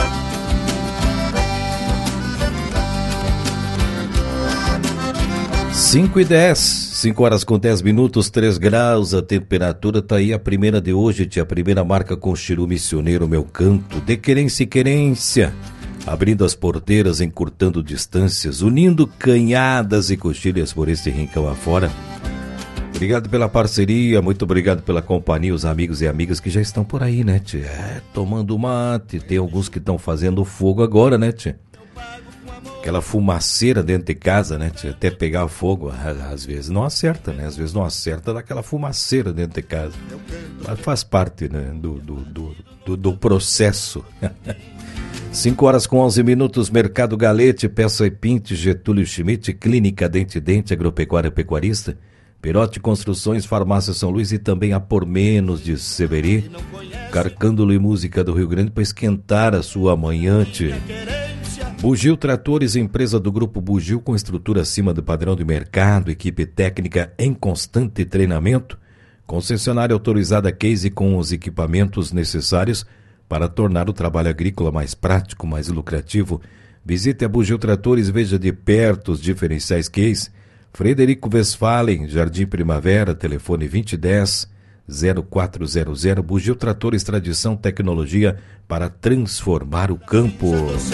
cinco e dez, cinco horas com dez minutos, três graus, a temperatura tá aí, a primeira de hoje, tia, a primeira marca com Chiru Missioneiro, meu canto, de querência e querência, abrindo as porteiras, encurtando distâncias, unindo canhadas e coxilhas por este rincão afora. Obrigado pela parceria, muito obrigado pela companhia, os amigos e amigas que já estão por aí, né, tia? É, tomando mate, tem alguns que estão fazendo fogo agora, né, tia? Aquela fumaceira dentro de casa, né? Até pegar fogo, às vezes não acerta, né? Às vezes não acerta daquela fumaceira dentro de casa. Mas faz parte, né? do, do, do, do, do processo. cinco horas com onze minutos, Mercado Galete, Peça e Pinte, Getúlio Schmidt, Clínica Dente Dente, Agropecuária Pecuarista, Perote Construções, Farmácia São Luís e também a Por Menos de Severi, Carcândolo e Música do Rio Grande para esquentar a sua manhã, tia. Bugio Tratores, empresa do Grupo Bugio com estrutura acima do padrão de mercado, equipe técnica em constante treinamento, concessionária autorizada Case com os equipamentos necessários para tornar o trabalho agrícola mais prático, mais lucrativo. Visite a Bugio Tratores, veja de perto os diferenciais Case, Frederico Westphalen, Jardim Primavera, telefone vinte e dez, zero quatro zero zero. Bugio Tratores, tradição, tecnologia para transformar o campo.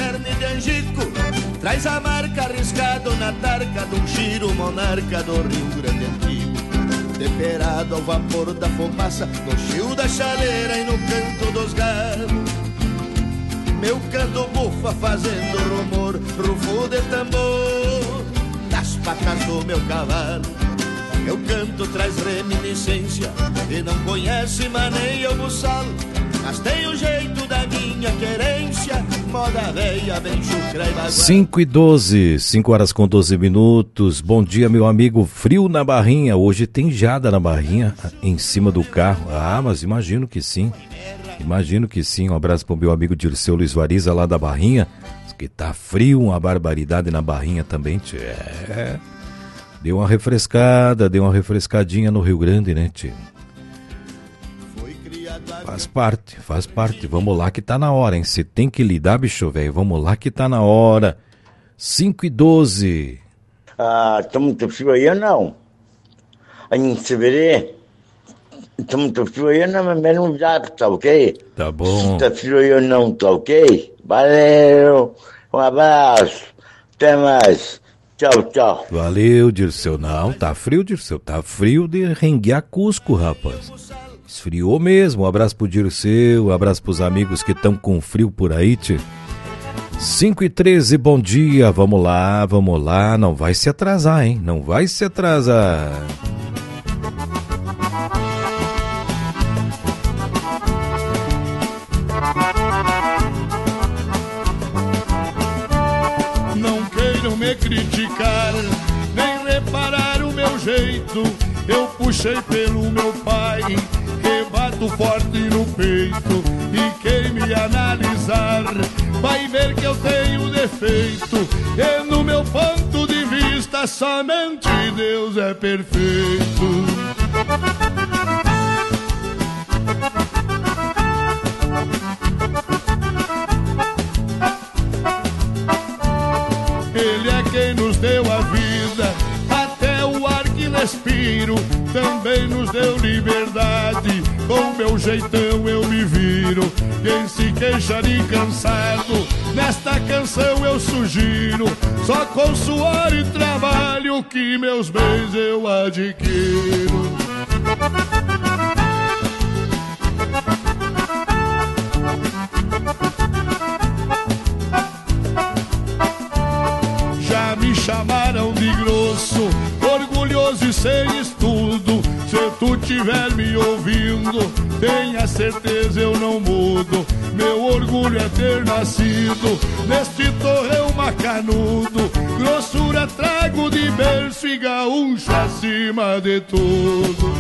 Traz a marca arriscado na tarca de um giro monarca do Rio Grande Antigo, temperado ao vapor da fumaça, no chio da chaleira e no canto dos galos. Meu canto bufa fazendo rumor, rufo de tambor das patas do meu cavalo. Meu canto traz reminiscência e não conhece maneia o buçal, mas tem o jeito da minha querência, moda veia, bem chucra e bagual. cinco e doze, cinco horas com doze minutos. Bom dia, meu amigo. Frio na Barrinha. Hoje tem geada na Barrinha, em cima do carro. Ah, mas imagino que sim. Imagino que sim. Um abraço pro meu amigo Dirceu Luiz Variza, lá da Barrinha. Diz que tá frio, uma barbaridade na Barrinha também. Tchê. É. Deu uma refrescada, deu uma refrescadinha no Rio Grande, né, tchê? Faz parte, faz parte. Vamos lá que tá na hora, hein? Você tem que lidar, bicho, velho. Vamos lá que tá na hora. cinco e doze. Ah, tá muito frio aí ou não? Em Severê, tá muito frio aí ou não? Mas não dá, tá ok? Tá bom. Se tá frio aí ou não, tá ok? Valeu, um abraço, até mais. Tchau, tchau. Valeu, Dirceu. Não, tá frio, Dirceu. Tá frio de renguear Cusco, rapaz. Esfriou mesmo. Um abraço pro Dirceu, um abraço pros amigos que estão com frio por aí, tchê. cinco e treze, bom dia. Vamos lá, vamos lá. Não vai se atrasar, hein? Não vai se atrasar. Não queiram me criticar, nem reparar o meu jeito. Eu puxei pelo meu pai, que bato forte no peito. E quem me analisar vai ver que eu tenho defeito. E no meu ponto de vista somente Deus é perfeito. Ele é quem nos deu a vida, até o ar que respiro. Também nos deu liberdade, com meu jeitão eu me viro. Quem se queixa de cansado, nesta canção eu sugiro. Só com suor e trabalho que meus bens eu adquiro. Já me chamaram de grosso, orgulhoso e sem estudo. Se tu tiver me ouvindo, tenha certeza eu não mudo. Meu orgulho é ter nascido neste torrão macanudo. Grossura trago de berço e gaúcho acima de tudo.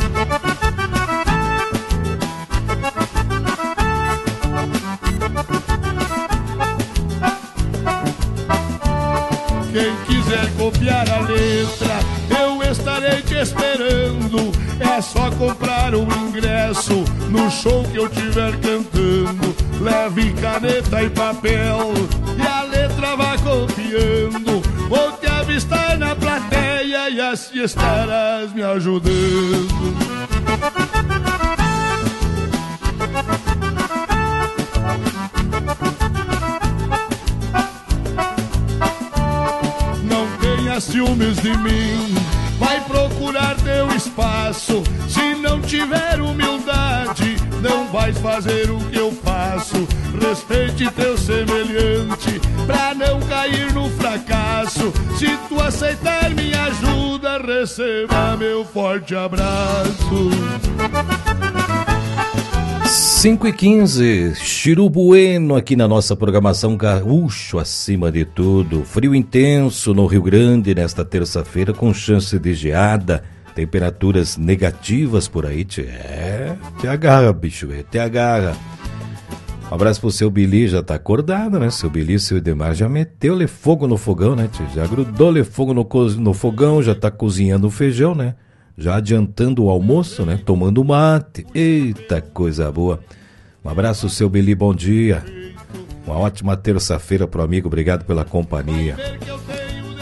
Quem quiser copiar a letra, eu estarei te esperando. É só comprar o ingresso no show que eu tiver cantando. Leve caneta e papel e a letra vá copiando. Vou te avistar na plateia e assim estarás me ajudando. Ciúmes de mim, vai procurar teu espaço. Se não tiver humildade, não vais fazer o que eu faço. Respeite teu semelhante, pra não cair no fracasso. Se tu aceitar minha ajuda, receba meu forte abraço. cinco e quinze, Chiru Bueno aqui na nossa programação gaúcho acima de tudo. Frio intenso no Rio Grande nesta terça-feira com chance de geada, temperaturas negativas por aí. Tchê. É, te agarra, bicho, é, te agarra. Um abraço pro seu Billy, já tá acordado, né? Seu Billy, seu Edemar já meteu-lhe fogo no fogão, né? Tchê? Já grudou-lhe fogo no, no fogão, já tá cozinhando o feijão, né? Já adiantando o almoço, né? Tomando mate. Eita, coisa boa. Um abraço, seu Beli, bom dia. Uma ótima terça-feira pro amigo, obrigado pela companhia.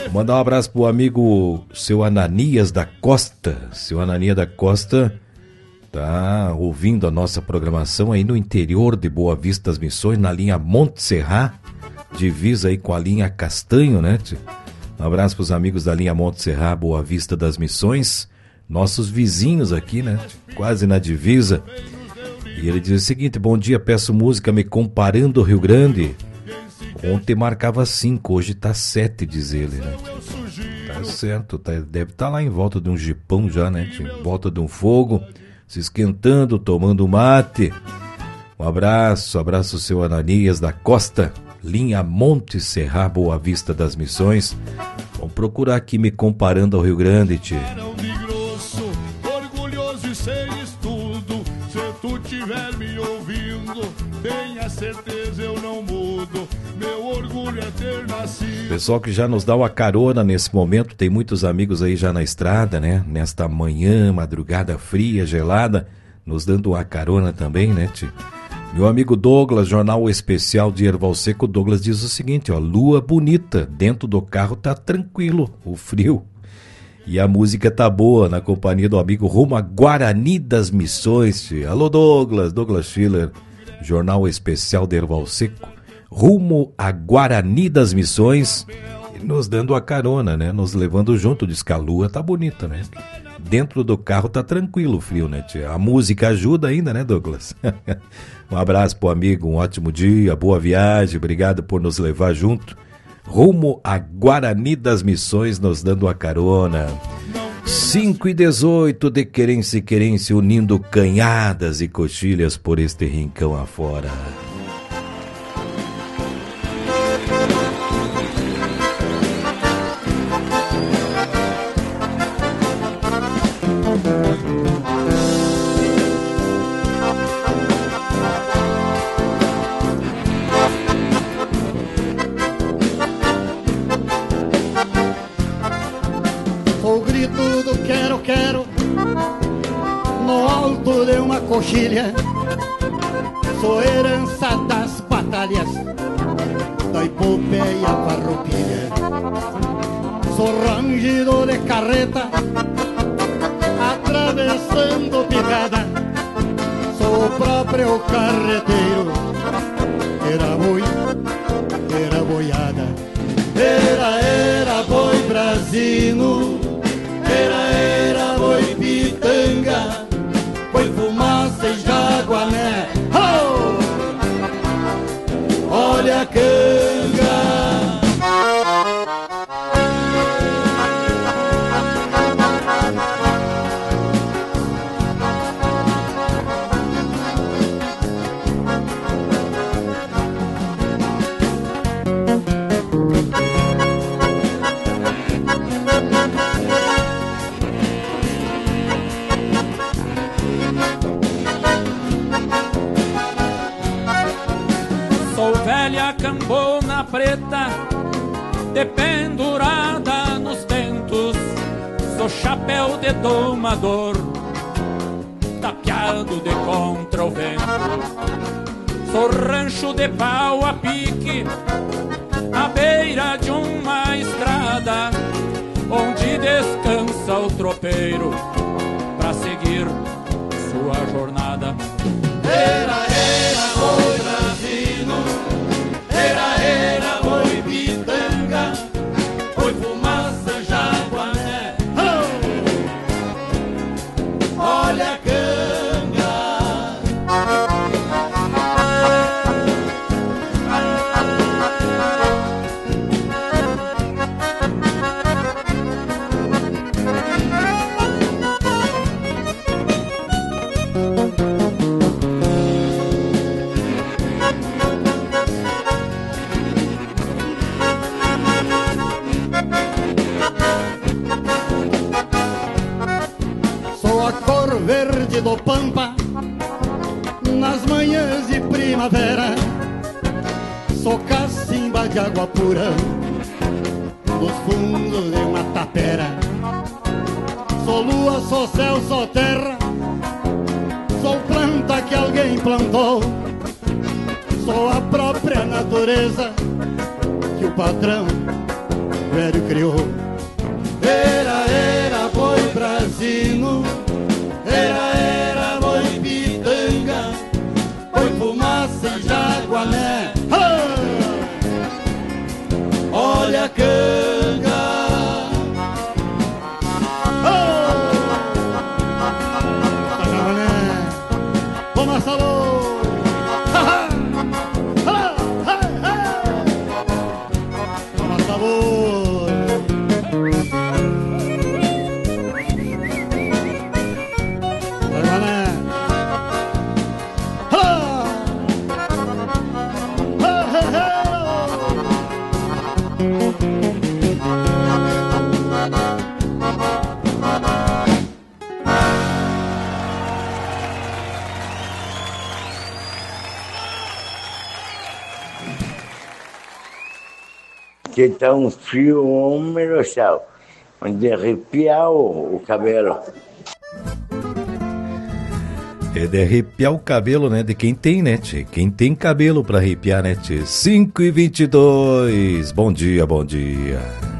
Mandar um abraço pro amigo seu Ananias da Costa. Seu Ananias da Costa tá ouvindo a nossa programação aí no interior de Boa Vista das Missões, na linha Monte Serra, divisa aí com a linha Castanho, né? Um abraço pros amigos da linha Monte Serra, Boa Vista das Missões, nossos vizinhos aqui, né? Quase na divisa. E ele diz o seguinte: bom dia, peço música me comparando ao Rio Grande. Ontem marcava cinco, hoje tá sete, diz ele, né? Tá certo, tá, deve estar tá lá em volta de um jipão já, né? Em volta de um fogo, se esquentando, tomando mate. Um abraço, abraço seu Ananias da Costa, linha Monte Serra, Boa Vista das Missões. Vamos procurar aqui me comparando ao Rio Grande, tchê. Orgulhoso e sem estudo, se tu tiver me ouvindo, tenha certeza eu não mudo, meu orgulho é ter nascido. Pessoal que já nos dá uma carona nesse momento, tem muitos amigos aí já na estrada, né? Nesta manhã, madrugada fria, gelada, nos dando uma carona também, né, tchê? Meu amigo Douglas, Jornal Especial de Erval Seco, Douglas diz o seguinte, ó: lua bonita, dentro do carro tá tranquilo, o frio. E a música tá boa, na companhia do amigo rumo a Guarani das Missões. Tchê. Alô Douglas, Douglas Schiller, Jornal Especial de Erval Seco, rumo a Guarani das Missões, e nos dando a carona, né? Nos levando junto, diz que a lua tá bonita, né? Dentro do carro tá tranquilo o frio, né, tchê? A música ajuda ainda, né, Douglas? Um abraço pro amigo, um ótimo dia, boa viagem, obrigado por nos levar junto. Rumo a Guarani das Missões, nos dando a carona. cinco e dezoito de querência e querência, unindo canhadas e coxilhas por este rincão afora. De uma coxilha, sou herança das batalhas da epopeia farroupilha, sou rangido de carreta atravessando picada, sou o próprio carreteiro, era boi, era boiada, era, era boi brasino, era, era boi pitanga, foi fumaça e jaguané. Oh! Olha a canga. Cambona preta, dependurada nos tentos, sou chapéu de domador, tapeado de contra o vento, sou rancho de pau a pique, à beira de uma estrada, onde descansa o tropeiro, pra seguir sua jornada. Era, era, boi brasino, era, era, boi pitanga, foi fumaça, jaguané. Oh! Olha a canga. Verde do Pampa, nas manhãs de primavera, sou cacimba de água pura, nos fundos de uma tapera, sou lua, sou céu, sou terra, sou planta que alguém plantou, sou a própria natureza que o patrão velho criou. Era, era boi brasino, era, era boi pitanga, boi fumaça e jaguané. Ah! Olha a canga. Oh! Tá jaguané. Vamos salô. Ha ha. Ha ha ha. Vamos salô. Que tá um frio homem no céu, onde arrepiar o, o cabelo. É de arrepiar o cabelo, né? De quem tem, né, tchê? Quem tem cabelo pra arrepiar, né, tchê? cinco e vinte e dois. Bom dia, bom dia.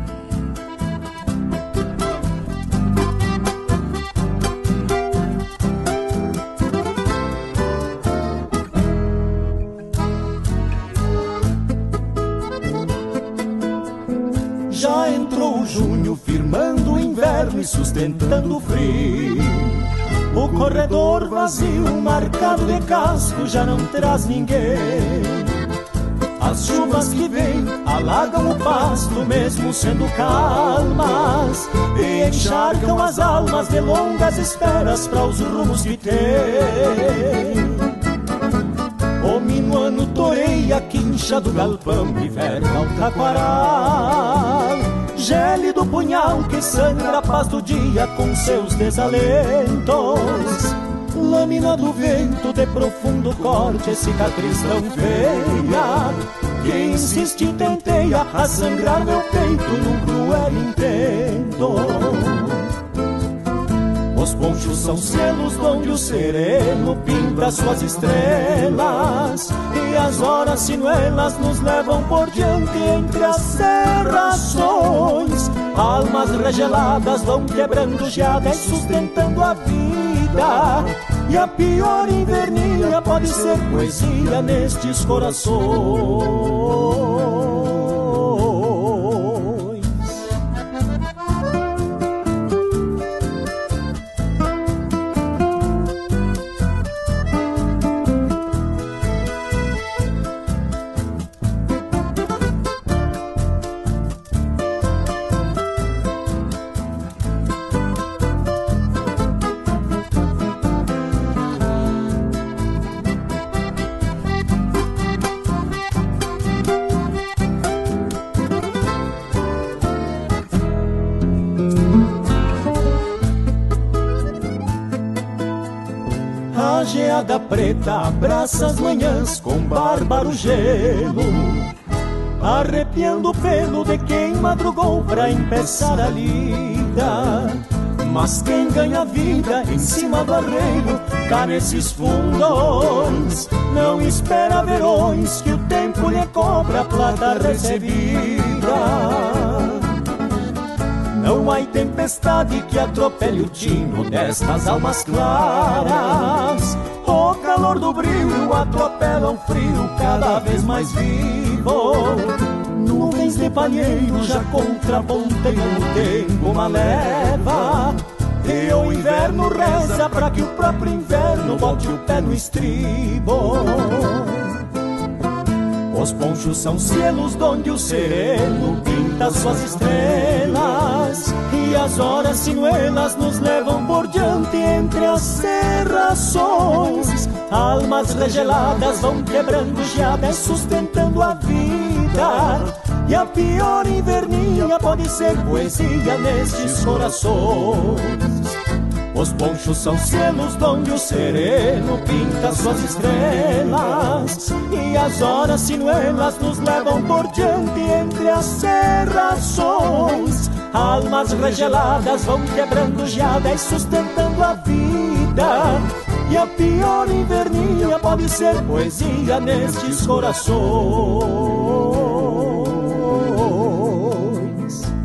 Já entrou o junho, firmando o inverno e sustentando o frio. O corredor vazio, marcado de casco, já não traz ninguém. As chuvas que vêm alagam o pasto, mesmo sendo calmas, e encharcam as almas de longas esperas para os rumos que tem. O minuano toreia a quincha do galpão e verga o taquaral, gélido punhal que sangra a paz do dia com seus desalentos. Lâmina do vento de profundo corte, cicatriz tão feia que insiste e tenteia a sangrar meu peito num cruel intento. Os ponchos são selos onde o sereno pinta suas estrelas, e as horas sinuelas nos levam por diante entre as serrações. Almas regeladas vão quebrando geadas, sustentando a vida, e a pior invernia pode ser poesia nestes corações. Geada preta abraça as manhãs com bárbaro gelo, arrepiando o pelo de quem madrugou pra empeçar a lida. Mas quem ganha vida em cima do arreio, cá nesses fundões, não espera verões que o tempo lhe cobra a plata recebida. Não há tempestade que atropele o tino destas almas claras. O calor do brilho atropela um frio cada vez mais vivo. Nuvens de palheiro já contraponteiam o tempo uma leva, e o inverno reza pra que o próprio inverno bote o pé no estribo. Os ponchos são cielos donde o sereno pinta suas estrelas, e as horas sinuelas nos levam por diante entre as serrações. Almas regeladas vão quebrando geadas, sustentando a vida, e a pior invernia pode ser poesia nestes corações. Os ponchos são cielos onde o sereno pinta suas estrelas, e as horas sinuelas nos levam por diante entre as serrações. Almas regeladas vão quebrando geadas, sustentando a vida, e a pior invernia pode ser poesia nestes corações.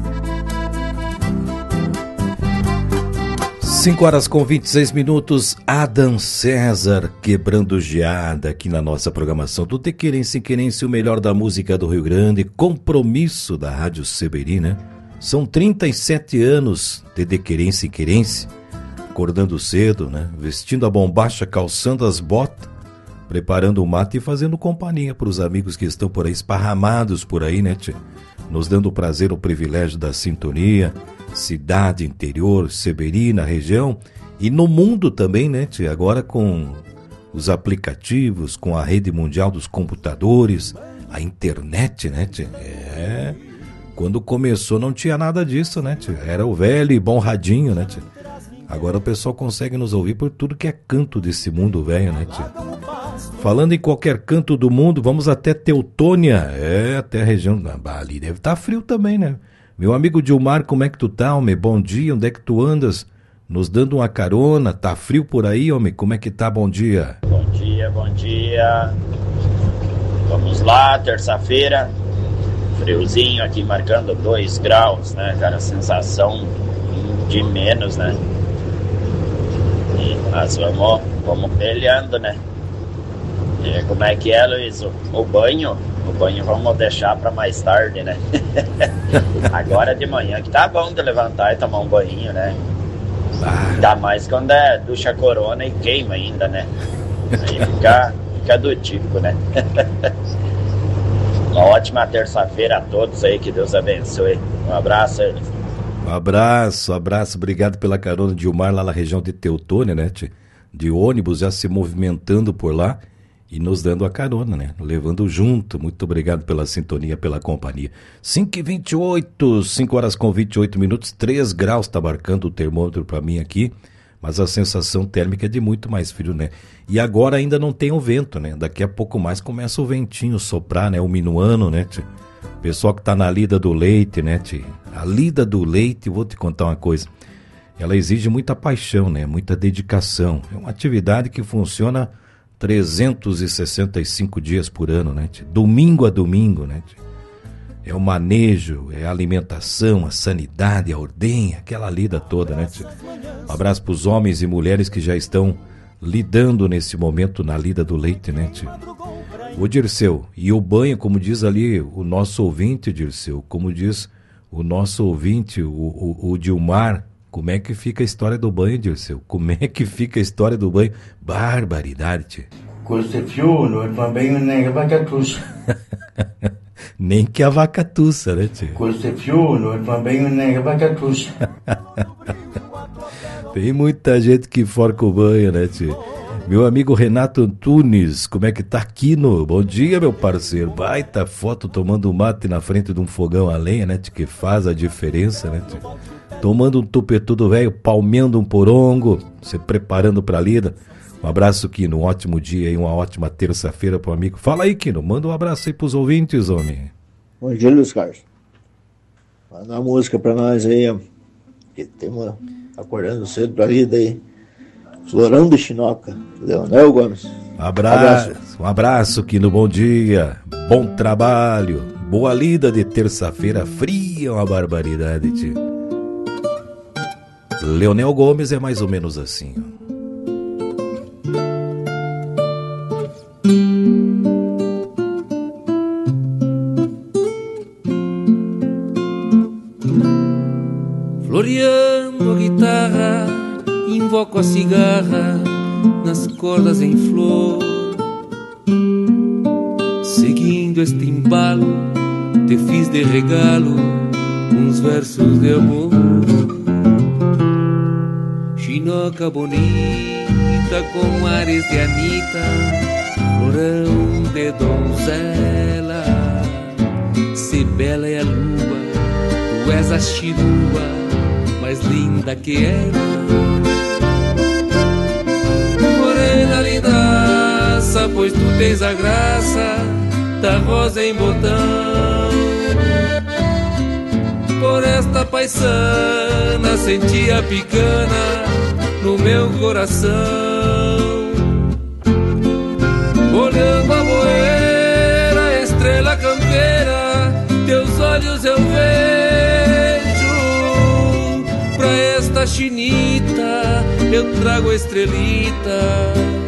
cinco horas com vinte e seis minutos, Adam César quebrando geada aqui na nossa programação do De Querência em Querência, o melhor da música do Rio Grande, compromisso da Rádio Seberi, né? São trinta e sete anos de De Querência em Querência, acordando cedo, né? Vestindo a bombacha, calçando as botas, preparando o mate e fazendo companhia para os amigos que estão por aí, esparramados por aí, né, tchê? Nos dando o prazer, o privilégio da sintonia, cidade, interior, Seberi, na região e no mundo também, né, tchê? Agora com os aplicativos, com a rede mundial dos computadores, a internet, né, tchê? É, quando começou não tinha nada disso, né, tchê? Era o velho e bom radinho, né, tchê? Agora o pessoal consegue nos ouvir por tudo que é canto desse mundo velho, né, tchê? Falando em qualquer canto do mundo, vamos até Teutônia, é, até a região, ali deve estar frio também, né? Meu amigo Dilmar, como é que tu tá, homem? Bom dia, onde é que tu andas? Nos dando uma carona, tá frio por aí, homem? Como é que tá? Bom dia. Bom dia, bom dia. Vamos lá, terça-feira, friozinho aqui marcando dois graus, né, cara? Sensação de menos, né? E nós vamos, vamos peleando, né? E como é que é, Luiz? O, o banho? O banho vamos deixar para mais tarde, né? Agora de manhã que tá bom de levantar e tomar um banho, né? Ainda mais quando é ducha corona e queima ainda, né? Aí fica, fica do tipo, né? Uma ótima terça-feira a todos aí, que Deus abençoe. Um abraço aí. Um abraço, abraço, obrigado pela carona, Dilmar, lá na região de Teutônia, né, tchê? De ônibus já se movimentando por lá e nos dando a carona, né? Levando junto. Muito obrigado pela sintonia, pela companhia. cinco e vinte e oito, cinco horas com vinte e oito minutos, três graus tá marcando o termômetro para mim aqui, mas a sensação térmica é de muito mais frio, né? E agora ainda não tem o vento, né? Daqui a pouco mais começa o ventinho soprar, né? O minuano, né, tchê? Pessoal que tá na lida do leite, né, tchê? A lida do leite, vou te contar uma coisa, ela exige muita paixão, né? Muita dedicação. É uma atividade que funciona trezentos e sessenta e cinco dias por ano, né, tchê? Domingo a domingo, né, tchê? É o manejo, é a alimentação, a sanidade, a ordenha, aquela lida toda, né, tchê? Um abraço para os homens e mulheres que já estão lidando nesse momento na lida do leite, né, tchê? Ô Dirceu, e o banho, como diz ali o nosso ouvinte, Dirceu, como diz o nosso ouvinte, o, o, o Dilmar, como é que fica a história do banho, Dirceu? Como é que fica a história do banho? Barbaridade, tchê. Custa fio, não também nem a vaca tussa. Nem que a vaca tussa, né, tchê? Custa fio, não também nem a vaca tussa. Tem muita gente que forca o banho, né, tchê? Meu amigo Renato Antunes, como é que tá aqui no... Bom dia, meu parceiro. Baita foto tomando mate na frente de um fogão a lenha, né, tchê? Que faz a diferença, né, tchê? Tomando um tupetudo velho, palmeando um porongo, se preparando pra lida. Um abraço, Quino, um ótimo dia e uma ótima terça-feira pro amigo. Fala aí, Quino, manda um abraço aí pros ouvintes, homem. Bom dia, Luiz Carlos. Manda uma música pra nós aí, que temos acordando cedo pra lida aí. Florão de Chinoca, Leonel Gomes. Abraço, abraço. Um abraço, Quino, bom dia, bom trabalho, boa lida de terça-feira fria, uma barbaridade, tio. Leonel Gomes é mais ou menos assim, ó. Floreando a guitarra, invoco a cigarra nas cordas em flor. Seguindo este embalo, te fiz de regalo uns versos de amor. Chinoca bonita com ares de Anita, florão de donzela. Se bela é a lua, tu és a chirua mais linda que ela. Morena lindaça, pois tu tens a graça da rosa em botão. Por esta paisana senti a picana no meu coração. Olhando a moeira, a estrela campeira, teus olhos eu vejo. Pra esta chinita eu trago a estrelita.